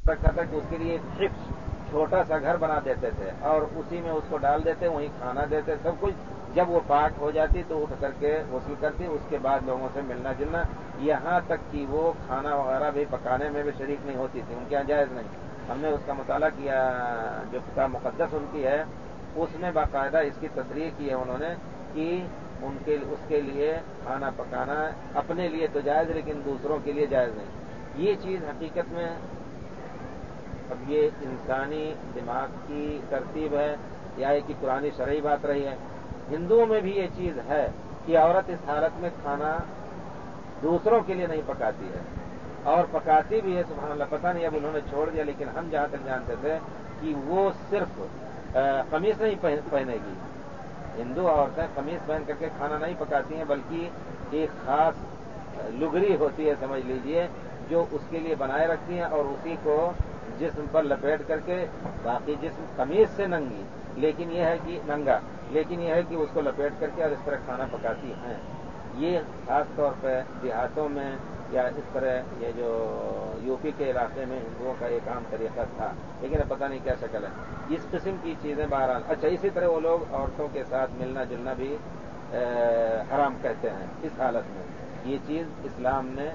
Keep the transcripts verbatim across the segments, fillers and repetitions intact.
رکھا تھا کہ اس کے لیے حفظ چھوٹا سا گھر بنا دیتے تھے اور اسی میں اس کو ڈال دیتے، وہیں کھانا دیتے، سب کچھ. جب وہ پاک ہو جاتی تو اٹھ کر کے غسل کرتی، اس کے بعد لوگوں سے ملنا جلنا، یہاں تک کہ وہ کھانا وغیرہ بھی پکانے میں بھی شریک نہیں ہوتی تھی، ان کے یہاں جائز نہیں. ہم نے اس کا مطالعہ کیا، جو کتاب مقدس ان کی ہے اس میں باقاعدہ اس کی تصریح کی ہے انہوں نے کہ ان کے اس کے لیے کھانا پکانا اپنے لیے تو جائز لیکن دوسروں کے لیے جائز نہیں. یہ چیز حقیقت میں اب یہ انسانی دماغ کی ترتیب ہے یا ایک پرانی شرعی بات رہی ہے. ہندوؤں میں بھی یہ چیز ہے کہ عورت اس حالت میں کھانا دوسروں کے لیے نہیں پکاتی ہے اور پکاتی بھی ہے. سبحان اللہ، پتہ نہیں اب انہوں نے چھوڑ دیا، لیکن ہم جہاں تک جانتے تھے کہ وہ صرف قمیص نہیں پہنے گی. ہندو عورتیں قمیص پہن کر کے کھانا نہیں پکاتی ہیں، بلکہ ایک خاص لگری ہوتی ہے سمجھ لیجئے جو اس کے لیے بنائے رکھتی ہیں اور اسی کو جسم پر لپیٹ کر کے، باقی جسم قمیص سے ننگی لیکن یہ ہے کہ ننگا لیکن یہ ہے کہ اس کو لپیٹ کر کے اور اس طرح کھانا پکاتی ہیں. یہ خاص طور پہ دیہاتوں میں یا اس طرح یہ جو یو پی کے علاقے میں ہندوؤں کا ایک عام طریقہ تھا، لیکن اب پتہ نہیں کیا شکل ہے. اس قسم کی چیزیں بہرحال. اچھا، اسی طرح وہ لوگ عورتوں کے ساتھ ملنا جلنا بھی حرام کہتے ہیں اس حالت میں. یہ چیز اسلام نے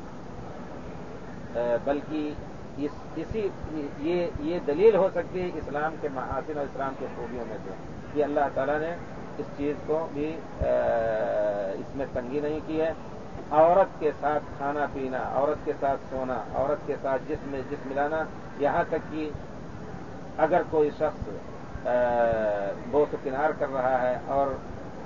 بلکہ اس اسی یہ یہ دلیل ہو سکتی ہے اسلام کے محاسن اور اسلام کی خوبیوں میں سے کہ اللہ تعالیٰ نے اس چیز کو بھی اس میں تنگی نہیں کی ہے. عورت کے ساتھ کھانا پینا، عورت کے ساتھ سونا، عورت کے ساتھ جسم میں جسم ملانا، یہاں تک کہ اگر کوئی شخص بوس و کنار کر رہا ہے اور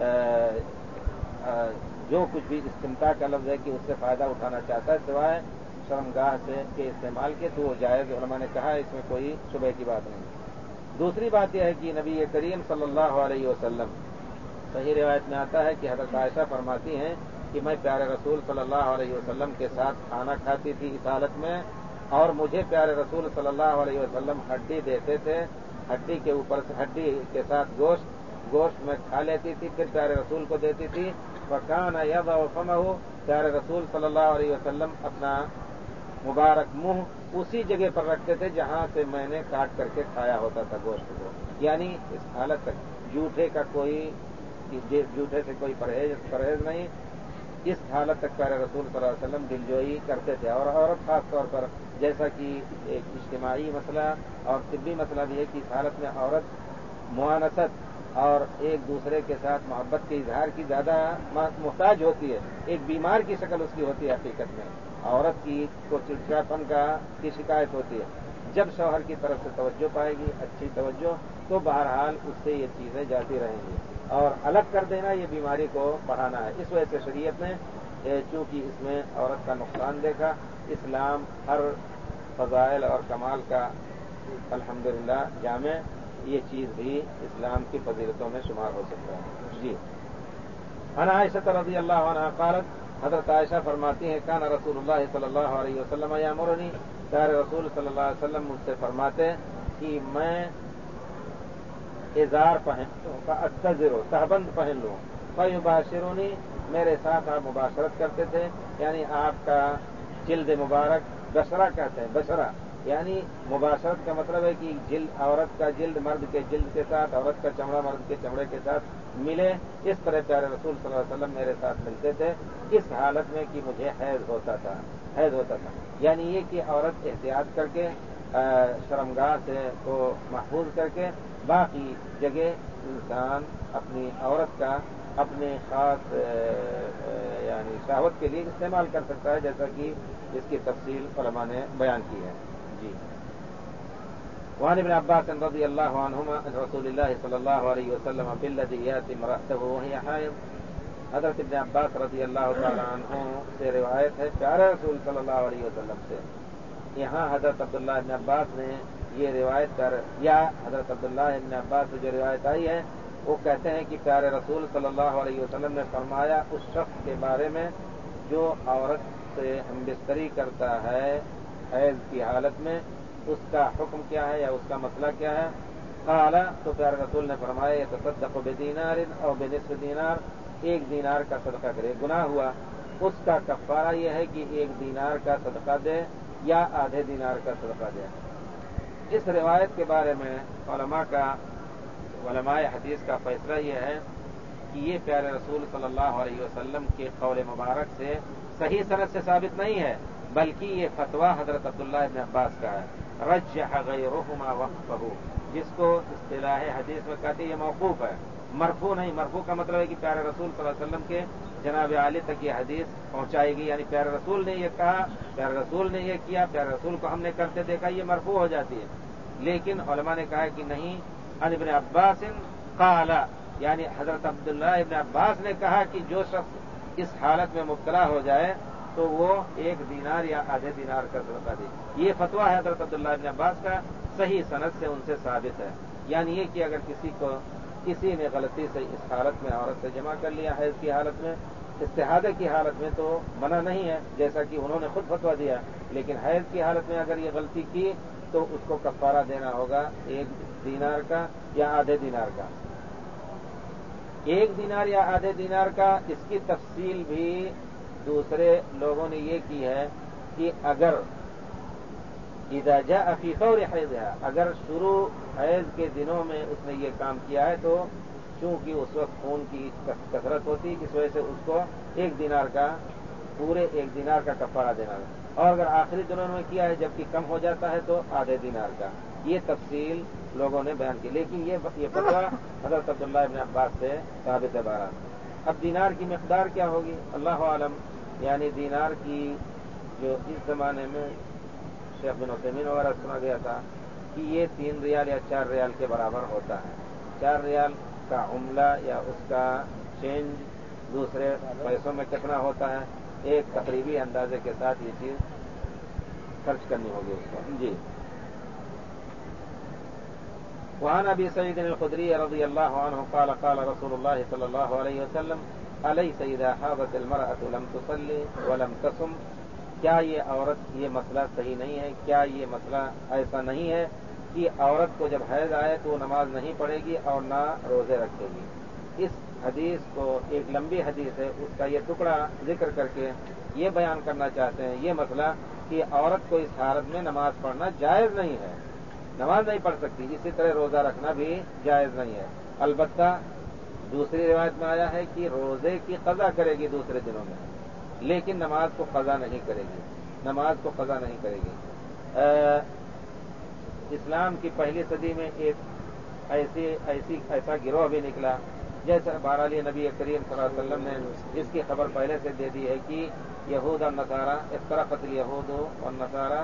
جو کچھ بھی استمتاع کا لفظ ہے کہ اس سے فائدہ اٹھانا چاہتا ہے سوائے شرمگاہ سے کے استعمال کے، تو وہ جائز علماء نے کہا ہے، اس میں کوئی شبہ کی بات نہیں. دوسری بات یہ ہے کہ نبی کریم صلی اللہ علیہ وسلم، صحیح روایت میں آتا ہے کہ حضرت عائشہ فرماتی ہیں کہ میں پیارے رسول صلی اللہ علیہ وسلم کے ساتھ کھانا کھاتی تھی اس حالت میں، اور مجھے پیارے رسول صلی اللہ علیہ وسلم ہڈی دیتے تھے، ہڈی کے اوپر سے ہڈی کے ساتھ گوشت گوشت میں کھا لیتی تھی، پھر پیارے رسول کو دیتی تھی. وَكَانَ يَضَعُ فَمَهُ، پیارے رسول صلی اللہ علیہ وسلم اپنا مبارک منہ اسی جگہ پر رکھتے تھے جہاں سے میں نے کاٹ کر کے کھایا ہوتا تھا گوشت کو. یعنی اس حالت تک جھوٹے کا کوئی جھوٹے سے کوئی پرہیز پرہیز نہیں. اس حالت تک پیارے رسول صلی اللہ علیہ وسلم دلجوئی کرتے تھے. اور عورت خاص طور پر جیسا کہ ایک اجتماعی مسئلہ اور طبی مسئلہ بھی ہے کہ اس حالت میں عورت معانست اور ایک دوسرے کے ساتھ محبت کے اظہار کی زیادہ محتاج ہوتی ہے. ایک بیمار کی شکل اس کی ہوتی ہے. حقیقت میں عورت کی کو چڑچڑاپن کا کی شکایت ہوتی ہے. جب شوہر کی طرف سے توجہ پائے گی، اچھی توجہ، تو بہرحال اس سے یہ چیزیں جاتی رہیں گی. اور الگ کر دینا یہ بیماری کو بڑھانا ہے. اس وجہ سے شریعت نے چونکہ اس میں عورت کا نقصان دیکھا، اسلام ہر فضائل اور کمال کا الحمدللہ جامع، یہ چیز بھی اسلام کی فضیلتوں میں شمار ہو سکتا ہے. جی، عن عائشہ رضی اللہ عنہا قالت، حضرت عائشہ فرماتی ہیں کان رسول اللہ صلی اللہ علیہ وسلم یامرنی، پیارے رسول صلی اللہ علیہ وسلم مجھ سے فرماتے کہ میں ازار پہن لوں، اتذر تہبند پہن لوں، فیباشرونی، میرے ساتھ آپ مباشرت کرتے تھے. یعنی آپ کا جلد مبارک بشرہ کہتے ہیں، بشرہ یعنی مباشرت کا مطلب ہے کہ جلد عورت کا جلد مرد کے جلد کے ساتھ، عورت کا چمڑا مرد کے چمڑے کے ساتھ ملے. اس طرح پیارے رسول صلی اللہ علیہ وسلم میرے ساتھ ملتے تھے اس حالت میں کہ مجھے حیض ہوتا تھا حیض ہوتا تھا یعنی یہ کہ عورت احتیاط کر کے شرمگاہ سے کو محفوظ کر کے باقی جگہ انسان اپنی عورت کا اپنے خاص یعنی شہوت کے لیے استعمال کر سکتا ہے، جیسا کہ اس کی تفصیل علماء نے بیان کی ہے. جی، وعن ابن عباس رضی اللہ عنہما عن رسول اللہ صلی اللہ علیہ وسلم بالذی یاتی امرأته وهي حائض، حضرت ابن عباس رضی اللہ تعالی عنہ سے روایت ہے پیارے رسول صلی اللہ علیہ وسلم سے. یہاں حضرت عبداللہ ابن عباس نے یہ روایت کر یا حضرت عبداللہ ابن عباس سے جو روایت آئی ہے وہ کہتے ہیں کہ پیارے رسول صلی اللہ علیہ وسلم نے فرمایا اس شخص کے بارے میں جو عورت سے ہم بستری کرتا ہے حیض کی حالت میں، اس کا حکم کیا ہے یا اس کا مسئلہ کیا ہے. قال، تو پیارے رسول نے فرمایا یتصدق بدینار او بنصف دینار، ایک دینار کا صدقہ کرے. گناہ ہوا، اس کا کفارہ یہ ہے کہ ایک دینار کا صدقہ دے یا آدھے دینار کا صدقہ دے. اس روایت کے بارے میں علماء کا علماء حدیث کا فیصلہ یہ ہے کہ یہ پیارے رسول صلی اللہ علیہ وسلم کے قول مبارک سے صحیح سند سے ثابت نہیں ہے، بلکہ یہ فتویٰ حضرت عبداللہ ابن عباس کا ہے، رجح غیرہما وقفہ، جس کو اصطلاح حدیث میں کہتے ہیں یہ موقوف ہے، مرفوع نہیں۔ مرفوع کا مطلب ہے کہ پیارے رسول صلی اللہ علیہ وسلم کے جناب عالی تک یہ حدیث پہنچائے گی، یعنی پیارے رسول نے یہ کہا، پیارے رسول نے یہ کیا، پیارے رسول کو ہم نے کرتے دیکھا، یہ مرفوع ہو جاتی ہے۔ لیکن علماء نے کہا کہ نہیں، عن ابن عباس قال، یعنی حضرت عبداللہ ابن عباس نے کہا کہ جو شخص اس حالت میں مبتلا ہو جائے تو وہ ایک دینار یا آدھے دینار کا صدقہ دے۔ یہ فتویٰ ہے حضرت عبداللہ ابن عباس کا، صحیح سند سے ان سے ثابت ہے۔ یعنی یہ کہ اگر کسی کو کسی نے غلطی سے اس حالت میں عورت سے جمع کر لیا، حیض کی حالت میں، استحاضہ کی حالت میں، تو منع نہیں ہے جیسا کہ انہوں نے خود فتویٰ دیا، لیکن حیض کی حالت میں اگر یہ غلطی کی تو اس کو کفارہ دینا ہوگا ایک دینار کا یا آدھے دینار کا۔ ایک دینار یا آدھے دینار کا، اس کی تفصیل بھی دوسرے لوگوں نے یہ کی ہے کہ اگر اذا جاء فی فور حیضها، اگر شروع حیض کے دنوں میں اس نے یہ کام کیا ہے تو چونکہ اس وقت خون کی کثرت ہوتی، اس وجہ سے اس کو ایک دینار کا، پورے ایک دینار کا کفارہ دینا ہے، اور اگر آخری دنوں میں کیا ہے جبکہ کم ہو جاتا ہے تو آدھے دینار کا۔ یہ تفصیل لوگوں نے بیان کی، لیکن یہ فتویٰ حضرت عبداللہ ابن عباس سے ثابت ہے بہرحال۔ اب دینار کی مقدار کیا ہوگی اللہ عالم، یعنی دینار کی جو اس زمانے میں شیخ بن عثیمین وغیرہ سنا گیا تھا کہ یہ تین ریال یا چار ریال کے برابر ہوتا ہے۔ چار ریال کا عملہ یا اس کا چینج دوسرے پیسوں میں کتنا ہوتا ہے، ایک تقریبی اندازے کے ساتھ یہ چیز خرچ کرنی ہوگی اس کو۔ جی، وعن ابی سعید الخدری رضی اللہ عنہ قال قال رسول اللہ صلی اللہ علیہ وسلم الیس اذا حاضت المرأة لم تصلی ولم تصم، کیا یہ عورت، یہ مسئلہ صحیح نہیں ہے، کیا یہ مسئلہ ایسا نہیں ہے کہ عورت کو جب حیض آئے تو نماز نہیں پڑھے گی اور نہ روزے رکھے گی۔ اس حدیث کو، ایک لمبی حدیث ہے، اس کا یہ ٹکڑا ذکر کر کے یہ بیان کرنا چاہتے ہیں یہ مسئلہ کہ عورت کو اس حالت میں نماز پڑھنا جائز نہیں ہے، نماز نہیں پڑھ سکتی، اسی طرح روزہ رکھنا بھی جائز نہیں ہے۔ البتہ دوسری روایت میں آیا ہے کہ روزے کی قضا کرے گی دوسرے دنوں میں، لیکن نماز کو قضا نہیں کرے گی، نماز کو قضا نہیں کرے گی۔ اسلام کی پہلی صدی میں ایک ایسی ایسی ایسا گروہ بھی نکلا، جیسے بہرحال نبی کریم صلی اللہ علیہ وسلم نے اس کی خبر پہلے سے دے دی ہے کہ یہود اور نصارہ، افترقت الیہود والنصارہ،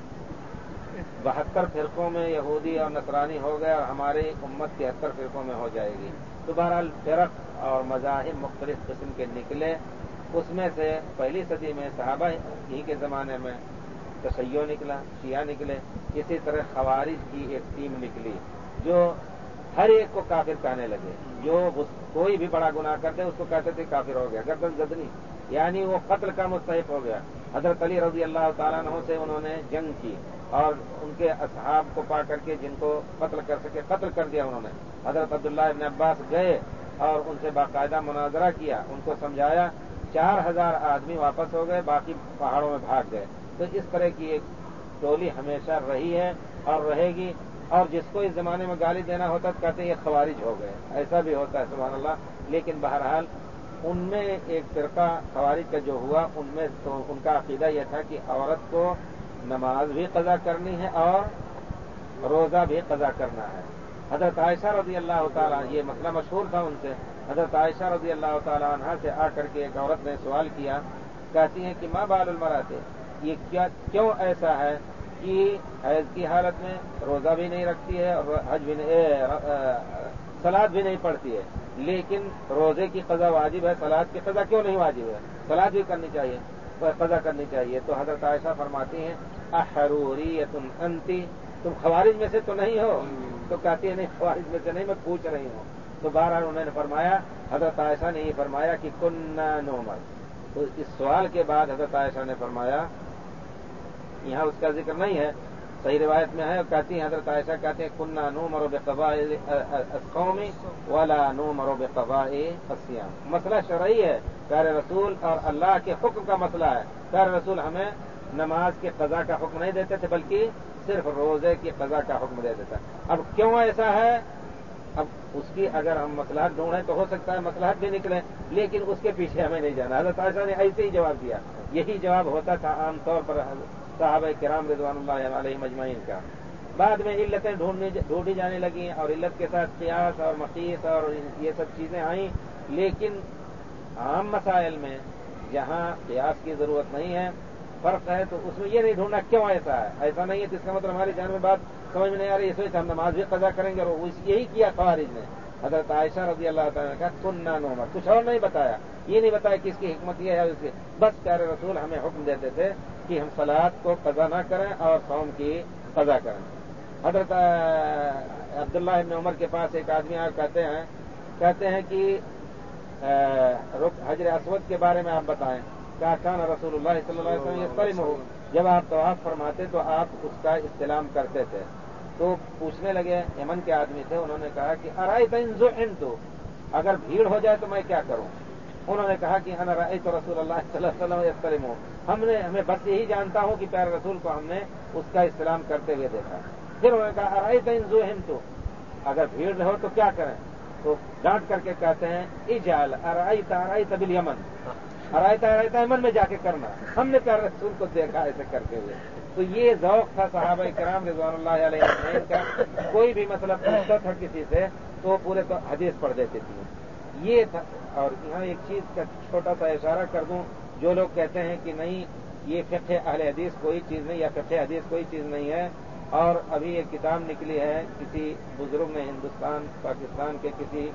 بہتر فرقوں میں یہودی اور نصرانی ہو گئے اور ہماری امت تہتر فرقوں میں ہو جائے گی۔ تو بہرحال فرق اور مذاہب مختلف قسم کے نکلے، اس میں سے پہلی صدی میں صحابہ ہی کے زمانے میں تشیع نکلا، شیعہ نکلے، اسی طرح خوارج کی ایک ٹیم نکلی جو ہر ایک کو کافر کہنے لگے، جو کوئی بھی بڑا گناہ کرتے اس کو کہتے تھے کافر ہو گیا، گردن زدنی، یعنی وہ قتل کا مستحق ہو گیا۔ حضرت علی رضی اللہ تعالیٰ عنہ سے انہوں نے جنگ کی اور ان کے اصحاب کو پا کر کے جن کو قتل کر سکے قتل کر دیا انہوں نے۔ حضرت عبداللہ ابن عباس گئے اور ان سے باقاعدہ مناظرہ کیا، ان کو سمجھایا، چار ہزار آدمی واپس ہو گئے، باقی پہاڑوں میں بھاگ گئے۔ تو اس طرح کی ایک ٹولی ہمیشہ رہی ہے اور رہے گی، اور جس کو اس زمانے میں گالی دینا ہوتا تو کہتے ہیں یہ خوارج ہو گئے، ایسا بھی ہوتا ہے سبحان اللہ۔ لیکن بہرحال ان میں ایک فرقہ خوارج کا جو ہوا، ان میں تو ان کا عقیدہ یہ تھا کہ عورت کو نماز بھی قضا کرنی ہے اور روزہ بھی قضا کرنا ہے۔ حضرت عائشہ رضی اللہ تعالیٰ، یہ مسئلہ مشہور تھا ان سے، حضرت عائشہ رضی اللہ تعالیٰ عنہا سے آ کر کے ایک عورت نے سوال کیا، کہتی ہیں کہ ماں بال المرأۃ، یہ کیا کیوں ایسا ہے کہ حیض کی حالت میں روزہ بھی نہیں رکھتی ہے اور حج بھی نہیں، صلاۃ بھی نہیں پڑھتی ہے، لیکن روزے کی قضا واجب ہے، صلاۃ کی قضا کیوں نہیں واجب ہے؟ صلاۃ بھی کرنی چاہیے، قضا کرنی چاہیے۔ تو حضرت عائشہ فرماتی ہیں احروریۃ انتی، تم خوارج میں سے تو نہیں ہو؟ تو کہتی ہے نہیں خوارج میں سے نہیں، میں پوچھ رہی ہوں۔ تو بہرحال انہوں نے فرمایا، حضرت عائشہ نے یہ فرمایا کہ کننا نعمر۔ تو اس سوال کے بعد حضرت عائشہ نے فرمایا، یہاں اس کا ذکر نہیں ہے، صحیح روایت میں ہے، کہتی ہیں حضرت عائشہ کہتے ہیں کننا نؤمر بقضاء الصوم ولا نؤمر بقضاء الصيام۔ مسئلہ شرعی ہے، پیارے رسول اور اللہ کے حکم کا مسئلہ ہے، پیارے رسول ہمیں نماز کے قضا کا حکم نہیں دیتے تھے بلکہ صرف روزے کی قضا کا حکم دے دیتا. اب کیوں ایسا ہے؟ اب اس کی اگر ہم مصلحت ڈھونڈیں تو ہو سکتا ہے مصلحت بھی نکلے، لیکن اس کے پیچھے ہمیں نہیں جانا. حضرت عائشہ نے ایسے ہی جواب دیا. یہی جواب ہوتا تھا عام طور پر صحابہ کرام رضوان اللہ علیہم اجمعین کا. بعد میں علتیں ڈھونڈی جانے لگیں اور علت کے ساتھ قیاس اور مقیس اور یہ سب چیزیں آئیں، لیکن عام مسائل میں جہاں قیاس کی ضرورت نہیں ہے، فرق ہے، تو اس میں یہ نہیں ڈھونڈنا کیوں ایسا ہے. ایسا نہیں ہے تو اس کا مطلب ہماری جان میں بات سمجھ میں نہیں آ رہی، اس وجہ ہم نماز بھی قضا کریں گے. اور یہی کیا خوارج نے. حضرت عائشہ رضی اللہ تعالیٰ نے کہا کننا نعمر، کچھ اور نہیں بتایا. یہ نہیں بتایا کہ اس کی حکمت یہ ہے اس کی، بس پیارے رسول ہمیں حکم دیتے تھے کہ ہم صلاۃ کو قضا نہ کریں اور صوم کی قضا کریں. حضرت عبداللہ ابن عمر کے پاس ایک آدمی آ کہتے ہیں کہتے ہیں کہ حجر اسود کے بارے میں آپ بتائیں. کہا کان رسول اللہ صلی اللہ علیہ وسلم یستلمہ، جب آپ طواف فرماتے تو آپ اس کا استلام کرتے تھے. تو پوچھنے لگے، یمن کے آدمی تھے، انہوں نے کہا کہ ارأیت ان زحمت، اگر بھیڑ ہو جائے تو میں کیا کروں؟ انہوں نے کہا کہ انا رأیت رسول اللہ صلی اللہ علیہ وسلم یستلمہ، ہم نے ہمیں بس یہی جانتا ہوں کہ پیارے رسول کو ہم نے اس کا استلام کرتے ہوئے دیکھا. پھر انہوں نے کہا ارأیت ان زحمت، اگر بھیڑ ہو تو کیا کریں؟ تو ڈانٹ کر کے کہتے ہیں اجعل ارأیت ارأیت بالیمن، ارأیت ارأیت یمن میں جا کے کرنا، ہم نے پیارے رسول کو دیکھا ایسے کرتے ہوئے. تو یہ ذوق تھا صحابہ کرام رضوان اللہ علیہ اجمعین کا. کوئی بھی مسئلہ پوچھتا تھا کسی سے تو پورے تو حدیث پڑھ دیتی تھی. یہ تھا. اور یہاں ایک چیز کا چھوٹا سا اشارہ کر دوں، جو لوگ کہتے ہیں کہ نہیں یہ فقہ اہل حدیث کوئی چیز نہیں یا فقہ حدیث کوئی چیز نہیں ہے، اور ابھی ایک کتاب نکلی ہے کسی بزرگ نے ہندوستان پاکستان کے کسی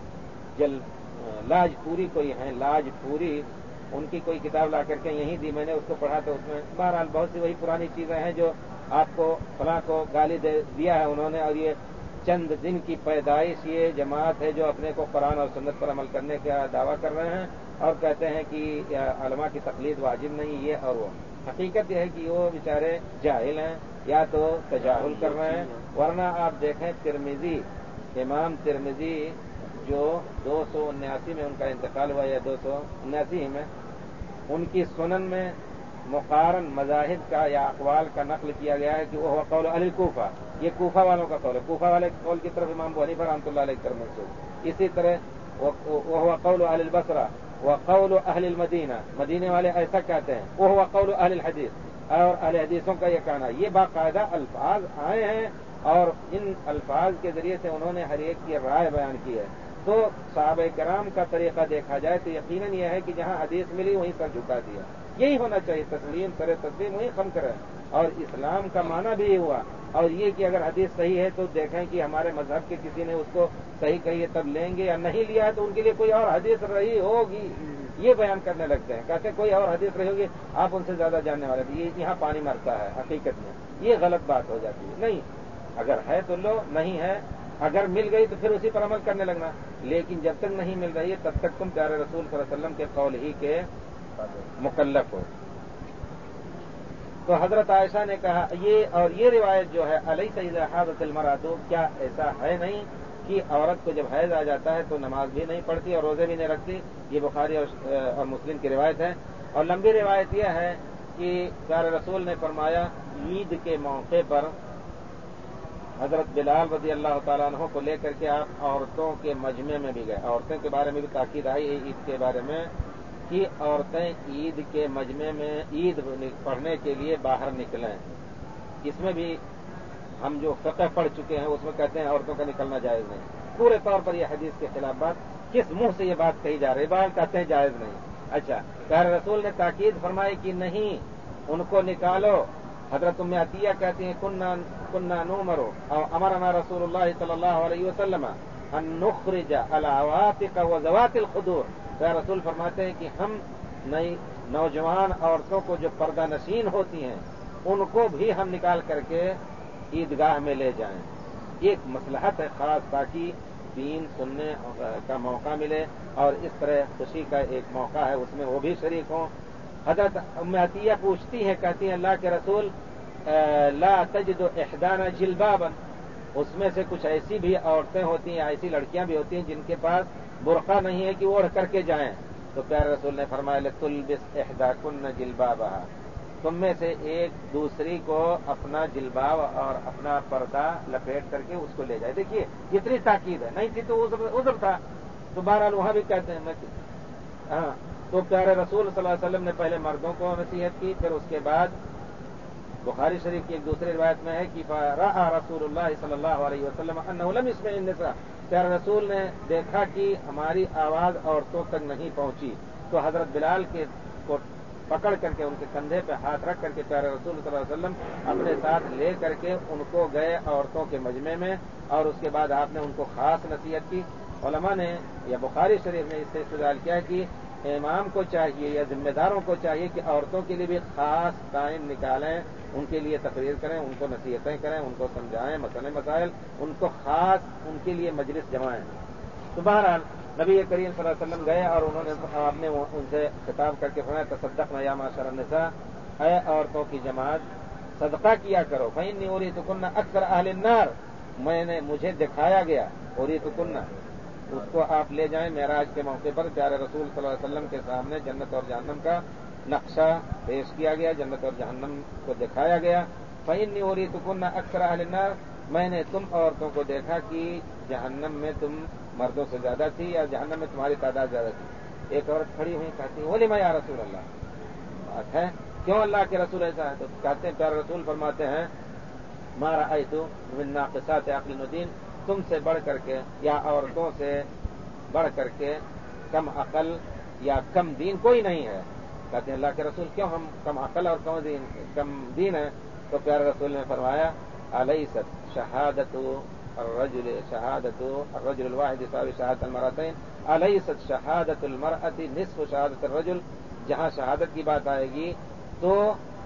جل لاج پوری کوئی ہیں لاج پوری، ان کی کوئی کتاب لا کر کے یہیں دی، میں نے اس کو پڑھا تو اس میں بہرحال بہت سی وہی پرانی چیزیں ہیں جو آپ کو فلاں کو گالی دے دیا ہے انہوں نے، اور یہ چند دن کی پیدائش یہ جماعت ہے جو اپنے کو قرآن اور سنت پر عمل کرنے کا دعویٰ کر رہے ہیں اور کہتے ہیں کہ علماء کی تقلید واجب نہیں یہ اور وہ. حقیقت یہ ہے کہ وہ بیچارے جاہل ہیں یا تو تجاہل کر رہے ہیں، ورنہ آپ دیکھیں ترمذی، امام ترمذی جو دو سو اناسی میں ان کا انتقال ہوا یا دو سو اناسی میں، ان کی سنن میں مقارن مذاہب کا یا اقوال کا نقل کیا گیا ہے کہ وہ قول اہل کوفہ، یہ کوفہ والوں کا قول ہے. کوفہ والے قول کی طرف امام ابو حنیفہ رحمۃ اللہ علیہ کی طرف منسوب. اسی طرح وہ قول اہل البصرہ وقول اہل المدینہ، مدینے والے ایسا کہتے ہیں. وہ قول اہل الحدیث، اور اہل حدیثوں کا یہ کہنا. یہ باقاعدہ الفاظ آئے ہیں اور ان الفاظ کے ذریعے سے انہوں نے ہر ایک کی رائے بیان کی ہے. تو صحابہ کرام کا طریقہ دیکھا جائے تو یقیناً یہ ہے کہ جہاں حدیث ملی وہیں سر جھکا دیا. یہی ہونا چاہیے، تسلیم سر تسلیم وہیں خم کرے. اور اسلام کا معنی بھی یہ ہوا. اور یہ کہ اگر حدیث صحیح ہے تو دیکھیں کہ ہمارے مذہب کے کسی نے اس کو صحیح کہی ہے تب لیں گے، یا نہیں لیا ہے تو ان کے لیے کوئی اور حدیث رہی ہوگی یہ بیان کرنے لگتے ہیں. کہتے ہیں کوئی اور حدیث رہی ہوگی، آپ ان سے زیادہ جاننے والے تھے. یہ یہاں پانی مرتا ہے حقیقت میں، یہ غلط بات ہو جاتی ہے. نہیں، اگر ہے تو لو، نہیں ہے اگر مل گئی تو پھر اسی پر عمل کرنے لگنا. لیکن جب تک نہیں مل رہی ہے تب تک تم پیارے رسول صلی اللہ علیہ وسلم کے قول ہی کے مکلف ہو. تو حضرت عائشہ نے کہا یہ اور یہ روایت جو ہے الیس اذا حاضت المرأۃ، کیا ایسا ہے نہیں کہ عورت کو جب حیض آ جاتا ہے تو نماز بھی نہیں پڑھتی اور روزے بھی نہیں رکھتی. یہ بخاری اور مسلم کی روایت ہے. اور لمبی روایت یہ ہے کہ پیارے رسول نے فرمایا عید کے موقع پر حضرت بلال رضی اللہ تعالیٰ عنہ کو لے کر کے آپ عورتوں کے مجمع میں بھی گئے. عورتوں کے بارے میں بھی تاکید آئی ہے عید کے بارے میں کہ عورتیں عید کے مجمع میں عید پڑھنے کے لیے باہر نکلیں. اس میں بھی ہم جو فقہ پڑھ چکے ہیں اس میں کہتے ہیں عورتوں کا نکلنا جائز نہیں. پورے طور پر یہ حدیث کے خلاف بات، کس منہ سے یہ بات کہی جا رہی ہے؟ بعض کہتے ہیں جائز نہیں. اچھا، پیارے رسول نے تاکید فرمائی کہ نہیں ان کو نکالو. حضرت ام عطیہ کہتی ہیں کننا کننا نؤمر او امرنا رسول اللہ صلی اللہ علیہ وسلم ان نخرج العواتق وذوات الخدور. پیارے رسول فرماتے ہیں کہ ہم نئی نوجوان عورتوں کو جو پردہ نشین ہوتی ہیں ان کو بھی ہم نکال کر کے عیدگاہ میں لے جائیں. ایک مصلحت ہے خاص تاکہ دین سننے کا موقع ملے اور اس طرح خوشی کا ایک موقع ہے اس میں وہ بھی شریک ہوں. حضرت ام عطیہ پوچھتی ہیں، کہتی ہیں اللہ کے رسول لا تجد احدانا جلبابا، اس میں سے کچھ ایسی بھی عورتیں ہوتی ہیں، ایسی لڑکیاں بھی ہوتی ہیں جن کے پاس برقع نہیں ہے کہ اوڑھ کر کے جائیں. تو پیارے رسول نے فرمایا لتلبس احداکن جلبابها، تم میں سے ایک دوسری کو اپنا جلباب اور اپنا پردہ لپیٹ کر کے اس کو لے جائے. دیکھیے کتنی تاکید ہے, نہیں تھی تو عذر تھا, تو بہرحال وہاں بھی کہتے ہیں. میں ہاں تو پیارے رسول صلی اللہ علیہ وسلم نے پہلے مردوں کو نصیحت کی, پھر اس کے بعد بخاری شریف کی ایک دوسری روایت میں ہے کہ رأى رسول اللہ صلی اللہ علیہ وسلم انه لم يسمع النساء, پیارے رسول نے دیکھا کہ ہماری آواز عورتوں تک نہیں پہنچی, تو حضرت بلال کے کو پکڑ کر کے ان کے کندھے پہ ہاتھ رکھ کر کے پیارے رسول صلی اللہ علیہ وسلم اپنے ساتھ لے کر کے ان کو گئے عورتوں کے مجمع میں, اور اس کے بعد آپ نے ان کو خاص نصیحت کی. علماء نے یا بخاری شریف نے اس سے استدلال کیا کہ امام کو چاہیے یا ذمہ داروں کو چاہیے کہ عورتوں کے لیے بھی خاص ٹائم نکالیں, ان کے لیے تقریر کریں, ان کو نصیحتیں کریں, ان کو سمجھائیں مسئلے مسائل, ان کو خاص ان کے لیے مجلس جمائیں. تو بہرحال نبی کریم صلی اللہ علیہ وسلم گئے اور انہوں نے آپ نے ان سے خطاب کر کے فرمایا تصدقنا یا معاشر النساء, اے عورتوں کی جماعت صدقہ کیا کرو. فإنی أُرِیتُکُنَّ اکثر اہل النار, میں نے مجھے دکھایا گیا, أُرِیتُکُنَّ اس کو آپ لے جائیں معراج کے موقع پر پیارے رسول صلی اللہ علیہ وسلم کے سامنے جنت اور جہنم کا نقشہ پیش کیا گیا, جنت اور جہنم کو دکھایا گیا. فإنی أُرِیتُکُنَّ اکثر اہل النار, میں نے تم عورتوں کو دیکھا کہ جہنم میں تم مردوں سے زیادہ تھی یا جہنم میں تمہاری تعداد زیادہ تھی. ایک عورت کھڑی ہوئی کہتی ہے وَلِمَ یا رسول اللہ, بات ہے کیوں اللہ کے رسول ایسا ہے؟ تو کہتے ہیں پیارے رسول فرماتے ہیں ما رأیت من ناقصات عقل و دین, تم سے بڑھ کر کے یا عورتوں سے بڑھ کر کے کم عقل یا کم دین کوئی نہیں ہے. کہتے ہیں اللہ کے رسول کیوں ہم کم عقل اور کم دین کم دین ہیں؟ تو پیارے رسول نے فرمایا الیست شہادت الرجل شہادت الرجل الواحد يساوي شہادت المرأتين, الیست شہادت المرأة نصف شہادت الرجل, جہاں شہادت کی بات آئے گی تو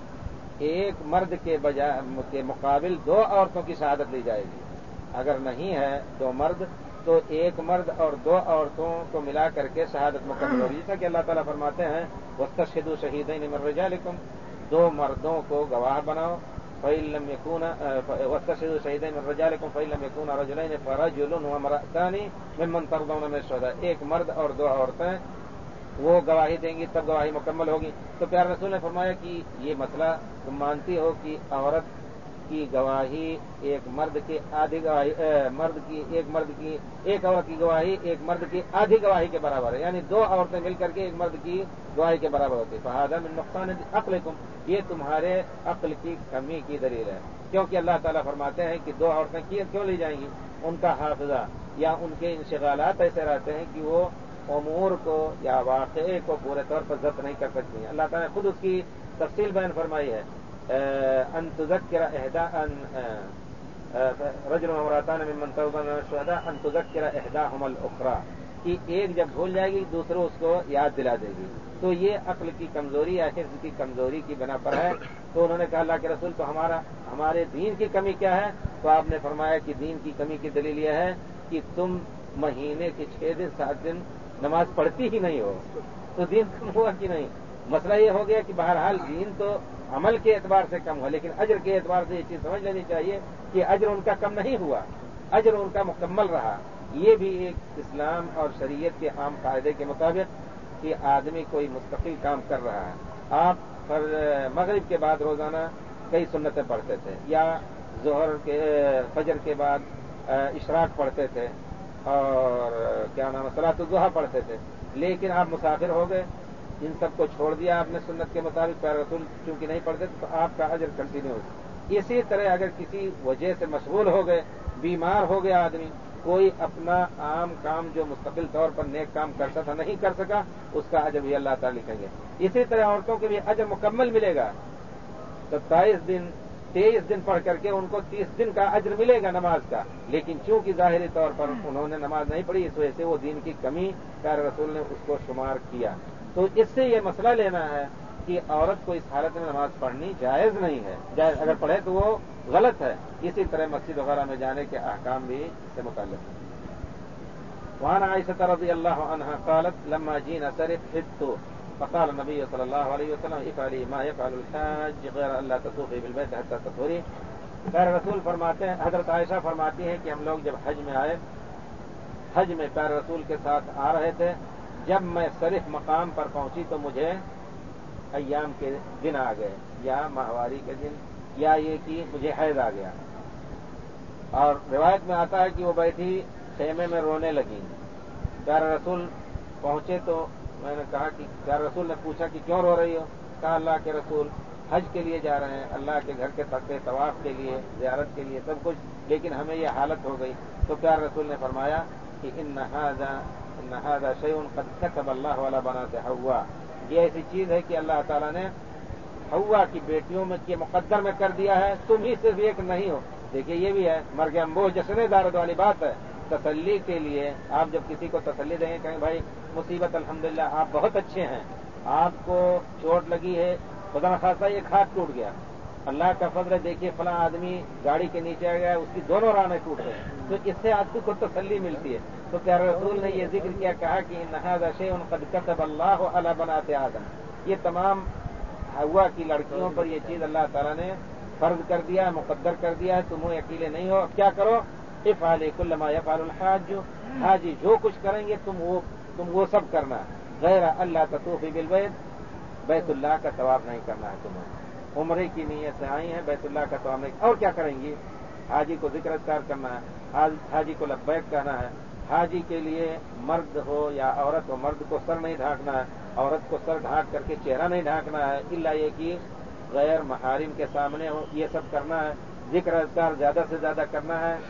ایک مرد کے بجائے کے مقابل دو عورتوں کی شہادت لی جائے گی. اگر نہیں ہے دو مرد تو ایک مرد اور دو عورتوں کو ملا کر کے شہادت مکمل ہوگی. جیسا کہ اللہ تعالیٰ فرماتے ہیں واستشهدوا شهيدين من رجالكم, دو مردوں کو گواہ بناؤ. فإن لم يكونا واستشهدوا شهيدين من رجالكم فإن لم يكونا رجلين فرجل وامرأتان ممن ترضون من الشهداء, ایک مرد اور دو عورتیں وہ گواہی دیں گی تب گواہی مکمل ہوگی. تو پیارے رسول نے فرمایا کہ یہ مسئلہ تم مانتی ہو کہ عورت کی گواہی ایک مرد کی آدھی گواہی مرد کی ایک مرد کی ایک عورت کی گواہی ایک مرد کی آدھی گواہی کے برابر ہے, یعنی دو عورتیں مل کر کے ایک مرد کی گواہی کے برابر ہوتی ہے. فہذا من نقصان عقلکم, یہ تمہارے عقل کی کمی کی دلیل ہے, کیونکہ اللہ تعالیٰ فرماتے ہیں کہ دو عورتیں کیوں لی جائیں گی؟ ان کا حافظہ یا ان کے انشغالات ایسے رہتے ہیں کہ وہ امور کو یا واقعے کو پورے طور پر ضبط نہیں کر سکتی ہیں. اللہ تعالیٰ نے خود اس کی تفصیل بیان فرمائی ہے ان تذکر احدا ان رجل وامرأتان ممن ترضون من الشهداء ان تذکر احداهما الاخرى, کہ ایک جب بھول جائے گی دوسروں اس کو یاد دلا دے گی. تو یہ عقل کی کمزوری یا حفظ کی کمزوری کی بنا پر ہے. تو انہوں نے کہا اللہ کے رسول تو ہمارا ہمارے دین کی کمی کیا ہے؟ تو آپ نے فرمایا کہ دین کی کمی کی دلیل یہ ہے کہ تم مہینے کے چھ دن سات دن نماز پڑھتی ہی نہیں ہو, تو دین کم ہوا کہ نہیں؟ مسئلہ یہ ہو گیا کہ بہرحال دین تو عمل کے اعتبار سے کم ہوا, لیکن اجر کے اعتبار سے یہ چیز سمجھ لینی چاہیے کہ اجر ان کا کم نہیں ہوا, اجر ان کا مکمل رہا. یہ بھی ایک اسلام اور شریعت کے عام قاعدے کے مطابق کہ آدمی کوئی مستقل کام کر رہا ہے. آپ مغرب کے بعد روزانہ کئی سنتیں پڑھتے تھے, یا ظہر کے فجر کے بعد اشراق پڑھتے تھے, اور کیا نام ہے صلاۃ الضحیٰ پڑھتے تھے, لیکن آپ مسافر ہو گئے, ان سب کو چھوڑ دیا آپ نے سنت کے مطابق, پیارے رسول چونکہ نہیں پڑھتے تو آپ کا اجر کنٹینیو ہوگا. اسی طرح اگر کسی وجہ سے مشغول ہو گئے, بیمار ہو گیا آدمی, کوئی اپنا عام کام جو مستقل طور پر نیک کام کرتا تھا نہیں کر سکا, اس کا اجر بھی اللہ تعالیٰ لکھیں گے. اسی طرح عورتوں کے بھی اجر مکمل ملے گا. ستائیس دن تیئیس دن پڑھ کر کے ان کو تیس دن کا اجر ملے گا نماز کا, لیکن چونکہ ظاہری طور پر انہوں نے نماز نہیں پڑھی اس وجہ سے وہ دین کی کمی پیارے رسول نے اس کو شمار کیا. تو اس سے یہ مسئلہ لینا ہے کہ عورت کو اس حالت میں نماز پڑھنی جائز نہیں ہے, جائز اگر پڑھے تو وہ غلط ہے. اسی طرح مسجد وغیرہ میں جانے کے احکام بھی اس سے متعلق ہیں. وعن عائشة رضی اللہ عنہا قالت لما جینا صرف حدت فقال النبی صلی اللہ علیہ وسلم افعلی ما يفعل الحاج غیر اللہ تطوفی بالبیت حتی تطہری. پیارے رسول فرماتے ہیں, حضرت عائشہ فرماتی ہیں کہ ہم لوگ جب حج میں آئے, حج میں پیارے رسول کے ساتھ آ رہے تھے, جب میں صرف مقام پر پہنچی تو مجھے ایام کے دن آ گئے یا ماہواری کے دن یا یہ کہ مجھے حیض آ گیا. اور روایت میں آتا ہے کہ وہ بیٹھی خیمے میں رونے لگی. پیارے رسول پہنچے تو میں نے کہا کہ پیارے رسول نے پوچھا کہ کیوں رو رہی ہو؟ کہا اللہ کے رسول حج کے لیے جا رہے ہیں, اللہ کے گھر کے تقوی طواف کے لیے, زیارت کے لیے, سب کچھ, لیکن ہمیں یہ حالت ہو گئی. تو پیارے رسول نے فرمایا کہ ان هذا شیء قد كتب اللہ علی بنات حوا, یہ ایسی چیز ہے کہ اللہ تعالیٰ نے حوا کی بیٹیوں میں کے مقدر میں کر دیا ہے, تم ہی صرف ایک نہیں ہو. دیکھیے یہ بھی ہے مرگ امبو جشن دارد والی بات ہے. تسلی کے لیے آپ جب کسی کو تسلی دیں گے, کہیں بھائی مصیبت الحمدللہ آپ بہت اچھے ہیں, آپ کو چوٹ لگی ہے, خدا نخواستہ ایک ہاتھ ٹوٹ گیا, اللہ کا فضل ہے, دیکھیے فلاں آدمی گاڑی کے نیچے آ گیا, اس کی دونوں رانیں ٹوٹ گئی, تو اس سے آدمی کو تسلی ملتی ہے. تو پیارے رسول نے یہ ذکر کیا, کہا کہ ان هذا شیء قد كتب اللہ علی بنات آدم, یہ تمام حوا کی لڑکیوں پر یہ چیز اللہ تعالیٰ نے فرض کر دیا ہے, مقدر کر دیا ہے, تم اکیلے نہیں ہو. اب کیا کرو؟ افعلوا کل ما یفعل الحاج, حاجی جو کچھ کریں گے تم وہ تم وہ سب کرنا, غیر اللہ تطوفی بالبیت, بیت اللہ کا طواف نہیں کرنا ہے تمہیں. عمرے کی نیت سے آئی ہیں, بیت اللہ کا طواف نہیں, اور کیا کریں گی؟ حاجی کو ذکر اذکار کرنا ہے, حاجی کو لبیک کہنا ہے. حاجی کے لیے مرد ہو یا عورت ہو, مرد کو سر نہیں ڈھانکنا ہے, عورت کو سر ڈھانک کر کے چہرہ نہیں ڈھانکنا ہے, الا یہ کہ غیر محارم کے سامنے ہو, یہ سب کرنا ہے. ذکر اذکار زیادہ سے زیادہ کرنا ہے.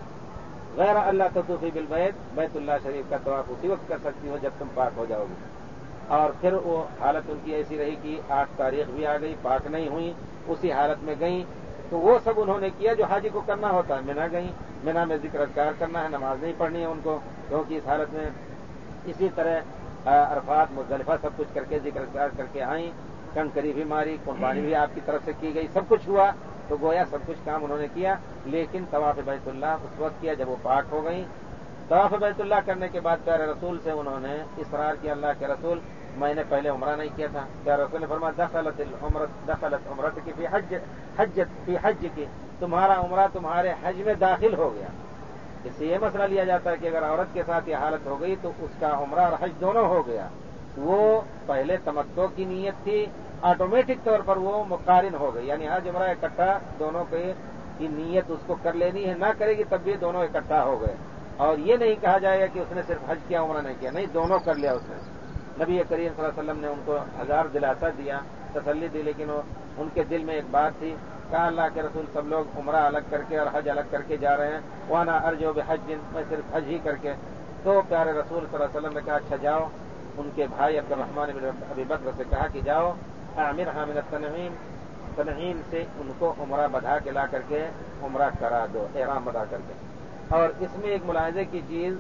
غیر اللہ تطوفی بالبیت, بیت اللہ شریف کا طواف اسی وقت کر سکتی ہو جب تم پاک ہو جاؤ گی. اور پھر وہ حالت ان کی ایسی رہی کہ آٹھ تاریخ بھی آ گئی, پاک نہیں ہوئی, اسی حالت میں گئیں. تو وہ سب انہوں نے کیا جو حاجی کو کرنا ہوتا ہے. منا گئیں, منا میں ذکر اذکار کرنا ہے, نماز نہیں پڑھنی ہے ان کو, کیونکہ اس حالت میں. اسی طرح عرفات مزدلفہ سب کچھ کر کے ذکر اذکار کر کے آئیں, کنکری بھی ماری, قربانی بھی آپ کی طرف سے کی گئی, سب کچھ ہوا. تو گویا سب کچھ کام انہوں نے کیا, لیکن طواف بیت اللہ اس وقت کیا جب وہ پاک ہو گئیں. طواف بیت اللہ کرنے کے بعد پیارے رسول سے انہوں نے اصرار کیا, اللہ کے رسول میں نے پہلے عمرہ نہیں کیا تھا. پیارے رسول نے فرمایا دخلت العمرۃ دخلت عمرۃ کی فی حج حجت فی حج کی, تمہارا عمرہ تمہارے حج میں داخل ہو گیا. اس سے یہ مسئلہ لیا جاتا ہے کہ اگر عورت کے ساتھ یہ حالت ہو گئی تو اس کا عمرہ اور حج دونوں ہو گیا. وہ پہلے تمتع کی نیت تھی, آٹومیٹک طور پر وہ مقارن ہو گئی, یعنی حج عمرہ اکٹھا دونوں کی نیت اس کو کر لینی ہے, نہ کرے گی تب بھی دونوں اکٹھا ہو گئے. اور یہ نہیں کہا جائے گا کہ اس نے صرف حج کیا عمرہ نہیں کیا, نہیں, دونوں کر لیا اس نے. نبی کریم صلی اللہ علیہ وسلم نے ان کو ہزار دلاسا دیا, تسلی دی, لیکن ان کے دل میں ایک بات تھی. کہا اللہ کے رسول سب لوگ عمرہ الگ کر کے اور حج الگ کر کے جا رہے ہیں, وانا ارجو بحج, میں صرف حج ہی کر کے. تو پیارے رسول صلی اللہ علیہ وسلم نے کہا اچھا جاؤ. ان کے بھائی عبد الرحمن بن ابی بکر سے کہا کہ جاؤ اعمرها من التنعیم, تنعیم سے ان کو عمرہ بدھا کے لا کر کے عمرہ کرا دو, احرام بدا کر کے. اور اس میں ایک ملاحظے کی چیز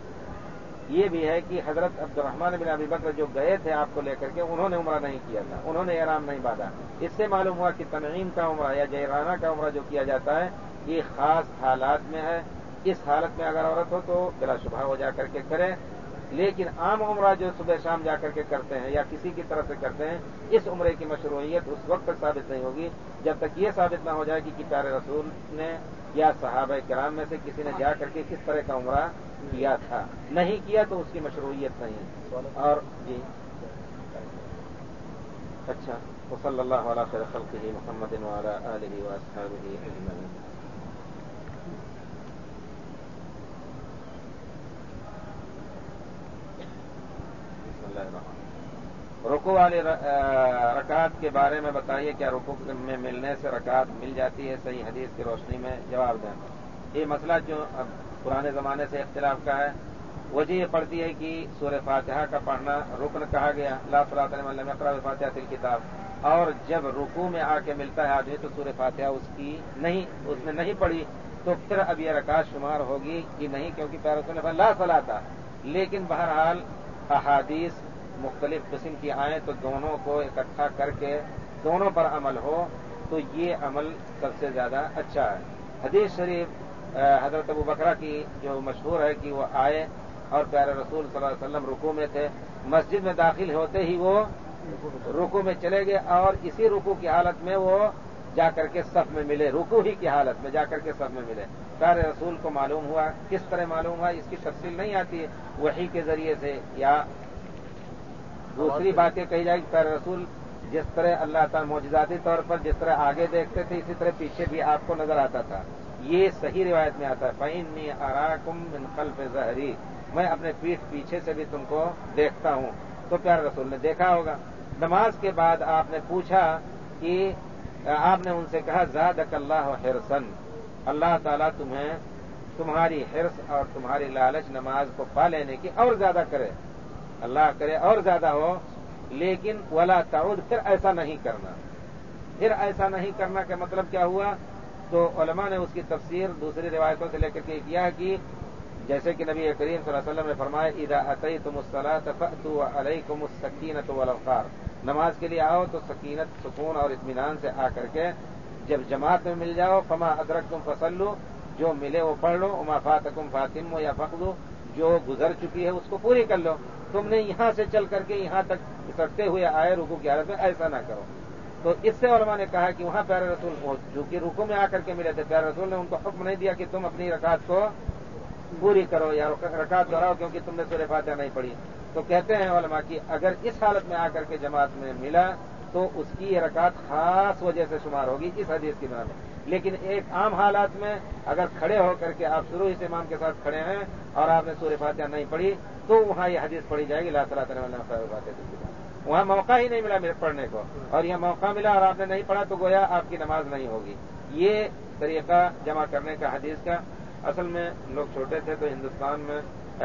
یہ بھی ہے کہ حضرت عبد الرحمن بن ابی بکر جو گئے تھے آپ کو لے کر کے, انہوں نے عمرہ نہیں کیا تھا, انہوں نے احرام نہیں باندھا. اس سے معلوم ہوا کہ تنعیم کا عمرہ یا جیرانہ کا عمرہ جو کیا جاتا ہے یہ خاص حالات میں ہے. اس حالت میں اگر عورت ہو تو بلا شبہ ہو جا کر کے کرے, لیکن عام عمرہ جو صبح شام جا کر کے کرتے ہیں یا کسی کی طرف سے کرتے ہیں, اس عمرے کی مشروعیت اس وقت تک ثابت نہیں ہوگی جب تک یہ ثابت نہ ہو جائے گی کہ پیارے رسول نے یا صحابہ کرام میں سے کسی نے جا کر کے کس طرح کا عمرہ کیا تھا. نہیں کیا تو اس کی مشروعیت نہیں. اور جی اچھا, وصلی اللہ علی خیر خلقہ محمد وعلی آلہ واصحابہ اجمعین. رکوع والی رکعت کے بارے میں بتائیے, کیا رکوع میں ملنے سے رکعت مل جاتی ہے؟ صحیح حدیث کی روشنی میں جواب دیں. یہ مسئلہ جو اب پرانے زمانے سے اختلاف کا ہے, وجہ یہ پڑتی ہے کہ سورہ فاتحہ کا پڑھنا رکن کہا گیا, لا صلاۃ لمن لم یقرأ بفاتحۃ الکتاب, اور جب رکوع میں آ کے ملتا ہے آدمی تو سورہ فاتحہ اس کی نہیں اس نے نہیں پڑھی, تو پھر اب یہ رکعت شمار ہوگی کہ نہیں, کیونکہ پیارے رسول نے فرمایا لا صلاۃ. لیکن بہرحال احادیث مختلف قسم کی آئیں تو دونوں کو اکٹھا کر کے دونوں پر عمل ہو تو یہ عمل سب سے زیادہ اچھا ہے. حدیث شریف حضرت ابو بکرہ کی جو مشہور ہے کہ وہ آئے اور پیارے رسول صلی اللہ علیہ وسلم رکوع میں تھے, مسجد میں داخل ہوتے ہی وہ رکوع میں چلے گئے اور اسی رکوع کی حالت میں وہ جا کر کے صف میں ملے, رکوع ہی کی حالت میں جا کر کے صف میں ملے. پیارے رسول کو معلوم ہوا, کس طرح معلوم ہوا اس کی تفصیل نہیں آتی ہے, وحی کے ذریعے سے یا دوسری باتیں کہی جائے کہ پیارے رسول جس طرح اللہ تعالیٰ معجزاتی طور پر جس طرح آگے دیکھتے تھے اسی طرح پیچھے بھی آپ کو نظر آتا تھا. یہ صحیح روایت میں آتا ہے فَإِنِّي أَرَاكُم مِّن خَلْفِ ظَهْرِي، میں اپنے پیٹھ پیچھے سے بھی تم کو دیکھتا ہوں. تو پیارے رسول نے دیکھا ہوگا. نماز کے بعد آپ نے پوچھا کہ آپ نے ان سے کہا زادک اللہ حرصن، اللہ تعالیٰ تمہیں تمہاری حرص اور تمہاری لالچ نماز کو پا لینے کی اور زیادہ کرے، اللہ کرے اور زیادہ ہو، لیکن ولا تعود، پھر ایسا نہیں کرنا. پھر ایسا نہیں کرنا کا مطلب کیا ہوا؟ تو علماء نے اس کی تفسیر دوسری روایتوں سے لے کر کے کیا کہ جیسے کہ نبی کریم صلی اللہ علیہ وسلم نے فرمایا اذا اتیتم الصلاۃ فاتوا علیکم السکینۃ والوقار، نماز کے لیے آؤ تو سکینت، سکون اور اطمینان سے آ کر کے جب جماعت میں مل جاؤ، فما ادرکتم فصلوا، جو ملے وہ پڑھ لو، وما فاتکم فاتموا یا فقدوا، جو گزر چکی ہے اس کو پوری کر لو. تم نے یہاں سے چل کر کے یہاں تک سٹتے ہوئے آئے رکوع کی حالت میں، ایسا نہ کرو. تو اس سے علماء نے کہا کہ وہاں پیارے رسول جو کہ رکوع میں آ کر کے ملے تھے، پیارے رسول نے ان کو حکم نہیں دیا کہ تم اپنی رکعت کو پوری کرو یا رکعت دہراؤ کیونکہ تم نے سورہ فاتحہ نہیں پڑھی. تو کہتے ہیں علماء کہ اگر اس حالت میں آ کر کے جماعت میں ملا تو اس کی یہ رکعت خاص وجہ سے شمار ہوگی اس حدیث کی بنا میں. لیکن ایک عام حالات میں اگر کھڑے ہو کر کے آپ شروع سے امام کے ساتھ کھڑے ہیں اور آپ نے سورہ فاتحہ نہیں پڑھی تو وہاں یہ حدیث پڑھی جائے گی لا صلاۃ لمن لم يقرأ بفاتحة. وہاں موقع ہی نہیں ملا میرے پڑھنے کو، اور یہ موقع ملا اور آپ نے نہیں پڑھا تو گویا آپ کی نماز نہیں ہوگی. یہ طریقہ جمع کرنے کا حدیث کا. اصل میں لوگ چھوٹے تھے تو ہندوستان میں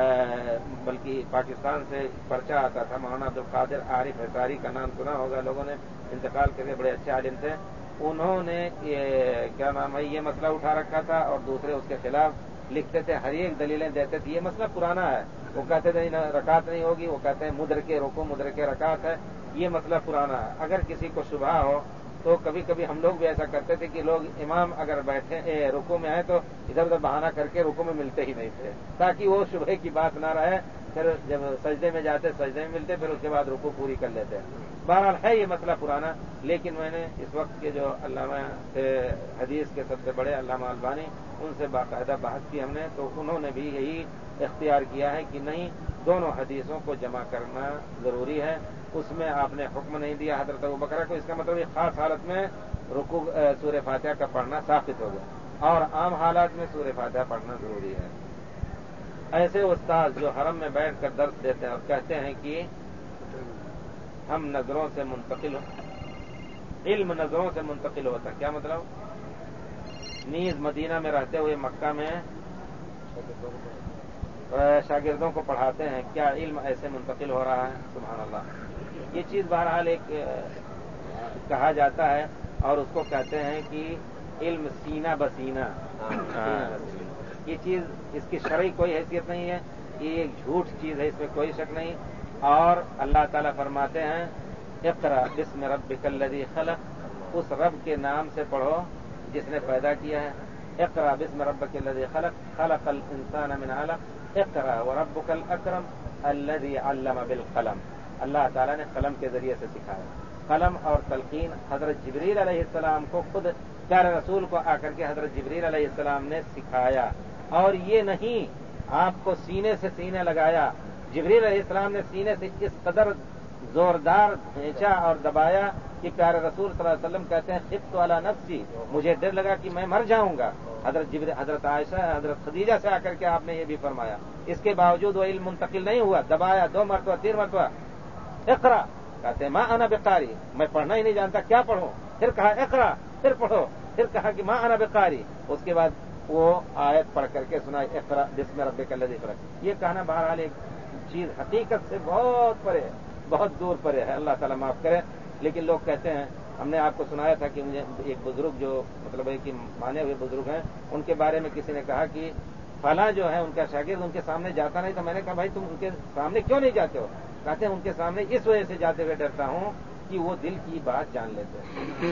بلکہ پاکستان سے پرچہ آتا تھا. مولانا عبدالقادر عارف حصاری کا نام سنا ہوگا لوگوں نے، انتقال کر کے بڑے اچھے عالم تھے. انہوں نے یہ کیا نام ہے یہ مسئلہ اٹھا رکھا تھا اور دوسرے اس کے خلاف لکھتے تھے، ہر ایک دلیلیں دیتے تھے. یہ مسئلہ پرانا ہے. وہ کہتے تھے رکعت نہیں ہوگی، وہ کہتے ہیں مدر کے رکوع مدر کے رکعت ہے. یہ مسئلہ پرانا ہے. اگر کسی کو شبہ ہو تو کبھی کبھی ہم لوگ بھی ایسا کرتے تھے کہ لوگ امام اگر بیٹھے رکوع میں آئے تو ادھر ادھر بہانہ کر کے رکوع میں ملتے ہی نہیں تھے تاکہ وہ شبہ کی بات نہ رہے. پھر جب سجدے میں جاتے سجدے میں ملتے، پھر اس کے بعد رکوع پوری کر لیتے. بہرحال ہے یہ مسئلہ پرانا، لیکن میں نے اس وقت کے جو علامہ حدیث کے سب سے بڑے علامہ البانی ان سے باقاعدہ بحث کی ہم نے، تو انہوں نے بھی یہی اختیار کیا ہے کہ نہیں، دونوں حدیثوں کو جمع کرنا ضروری ہے. اس میں آپ نے حکم نہیں دیا حضرت ابوبکر کو، اس کا مطلب ایک خاص حالت میں رکوع سورہ فاتحہ کا پڑھنا ثابت ہو گیا، اور عام حالات میں سورہ فاتحہ پڑھنا ضروری ہے. ایسے استاد جو حرم میں بیٹھ کر درس دیتے ہیں اور کہتے ہیں کہ ہم نظروں سے منتقل علم نظروں سے منتقل ہوتا ہے، کیا مطلب؟ نیز مدینہ میں رہتے ہوئے مکہ میں شاگردوں کو پڑھاتے ہیں، کیا علم ایسے منتقل ہو رہا ہے؟ سبحان اللہ. یہ چیز بہرحال ایک کہا جاتا ہے اور اس کو کہتے ہیں کہ علم سینہ بسینہ. یہ چیز اس کی شرعی کوئی حیثیت نہیں ہے، یہ ایک جھوٹ چیز ہے، اس میں کوئی شک نہیں. اور اللہ تعالیٰ فرماتے ہیں اقرأ بسم ربک الذی خلق، اس رب کے نام سے پڑھو جس نے پیدا کیا ہے. اقرأ بسم ربک الذی خلق خلق الانسان من علق اقرأ وربک الاکرم الذی علم بالقلم. اللہ تعالیٰ نے قلم کے ذریعے سے سکھایا. قلم اور تلقین حضرت جبریل علیہ السلام کو خود پیارے رسول کو آ کر کے حضرت جبریل علیہ السلام نے سکھایا، اور یہ نہیں آپ کو سینے سے سینے لگایا. جبریل علیہ السلام نے سینے سے اس قدر زوردار کھینچا اور دبایا کہ پیارے رسول صلی اللہ علیہ وسلم کہتے ہیں خفت علی نفسی، مجھے ڈر لگا کہ میں مر جاؤں گا. حضرت جبریل حضرت عائشہ حضرت خدیجہ سے آ کر کے آپ نے یہ بھی فرمایا. اس کے باوجود وہ علم منتقل نہیں ہوا، دبایا دو مرتبہ تین مرتبہ. اقرا کہتے ہیں ما انا بقاری، میں پڑھنا ہی نہیں جانتا کیا پڑھوں. پھر کہا اقرا، پھر پڑھو. پھر کہا کہ ما انا بقاری. اس کے بعد وہ آیت پڑھ کر کے سنائی اقرا بسم ربک الذی خلق. یہ کہنا بہرحال ایک چیز حقیقت سے بہت پرے ہے، بہت دور پرے ہے، اللہ تعالیٰ معاف کرے. لیکن لوگ کہتے ہیں، ہم نے آپ کو سنایا تھا کہ مجھے ایک بزرگ جو مطلب ہے کہ مانے ہوئے بزرگ ہیں، ان کے بارے میں کسی نے کہا کہ فلاں جو ہے ان کا شاگرد ان کے سامنے جاتا نہیں. تو میں نے کہا بھائی تم ان کے سامنے کیوں نہیں جاتے ہو؟ کہتے ہیں ان کے سامنے اس وجہ سے جاتے ہوئے ڈرتا ہوں کہ وہ دل کی بات جان لیتے ہیں.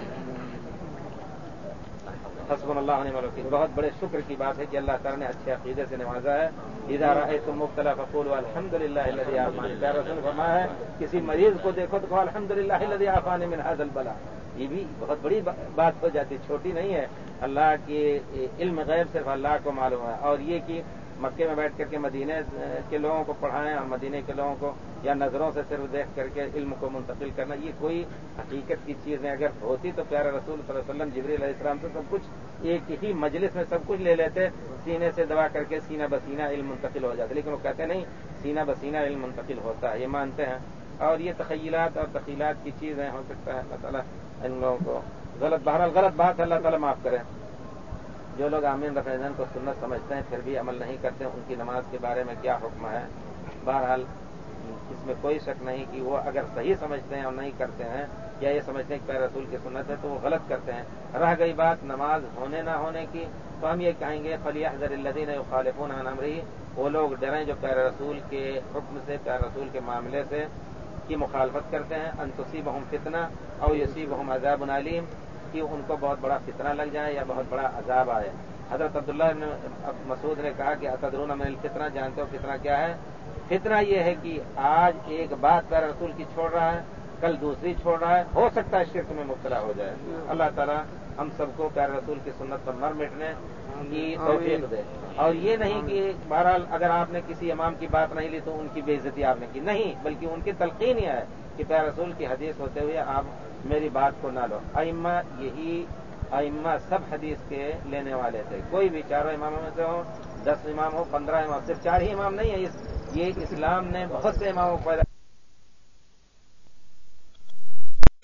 حسبنا اللہ ونعم الوکیل. بہت بڑے شکر کی بات ہے کہ اللہ تعالیٰ نے اچھے عقیدے سے نوازا ہے. اذا رأیتم مبتلا فقولوا الحمد للہ الذی عافانی. پیارے رسول نے فرمایا ہے کسی مریض کو دیکھو تو کہو الحمد للہ الذی عافانی من ھذا البلاء. یہ بھی بہت بڑی بات ہو جاتی، چھوٹی نہیں ہے. اللہ کے علم غیب صرف اللہ کو معلوم ہے. اور یہ کہ مکے میں بیٹھ کر کے مدینے کے لوگوں کو پڑھائیں اور مدینے کے لوگوں کو یا نظروں سے صرف دیکھ کر کے علم کو منتقل کرنا، یہ کوئی حقیقت کی چیز نہیں. اگر ہوتی تو پیارے رسول صلی اللہ علیہ وسلم جبریل علیہ السلام سے سب کچھ ایک ہی مجلس میں سب کچھ لے لیتے، سینے سے دبا کر کے سینہ بسینہ علم منتقل ہو جاتا. لیکن وہ کہتے نہیں سینہ بسینہ علم منتقل ہوتا ہے، یہ مانتے ہیں. اور یہ تخیلات اور تخیلات کی چیزیں ہو سکتا ہے. اللہ تعالیٰ ان لوگوں کو غلط بہرحال غلط بات اللہ تعالیٰ معاف کرے. جو لوگ آمین رفع یدین کو سنت سمجھتے ہیں پھر بھی عمل نہیں کرتے، ان کی نماز کے بارے میں کیا حکم ہے؟ بہرحال اس میں کوئی شک نہیں کہ وہ اگر صحیح سمجھتے ہیں اور نہیں کرتے ہیں یا یہ سمجھتے ہیں کہ پیارے رسول کی سنت ہے تو وہ غلط کرتے ہیں. رہ گئی بات نماز ہونے نہ ہونے کی تو ہم یہ کہیں گے فلیحذر الذین یخالفون عن امرہ، وہ لوگ ڈریں جو پیارے رسول کے حکم سے پیارے رسول کے معاملے سے کی مخالفت کرتے ہیں. ان تصیبہم فتنہ او یصیبہم عذاب علیم، کہ ان کو بہت بڑا فتنہ لگ جائے یا بہت بڑا عذاب آئے. حضرت عبداللہ بن مسعود نے کہا کہ اتدرون من الفتنہ، جانتے ہو فتنہ کیا ہے؟ فتنہ یہ ہے کہ آج ایک بات پیارے رسول کی چھوڑ رہا ہے، کل دوسری چھوڑ رہا ہے، ہو سکتا ہے شرک میں مبتلا ہو جائے. اللہ تعالیٰ ہم سب کو پیارے رسول کی سنت پر مر مٹنے کی توفیق دے. اور یہ نہیں کہ بہرحال اگر آپ نے کسی امام کی بات نہیں لی تو ان کی بے عزتی آپ نے کی، نہیں، بلکہ ان کی تلقین یہ ہے کہ پیارے رسول کی حدیث ہوتے ہوئے آپ میری بات کو نہ لو. ائمہ یہی ائمہ سب حدیث کے لینے والے تھے. کوئی بھی چاروں اماموں میں سے ہو، دس امام ہو، پندرہ امام، صرف چار ہی امام نہیں ہے. یہ اسلام نے بہت سے اماموں کو پیدا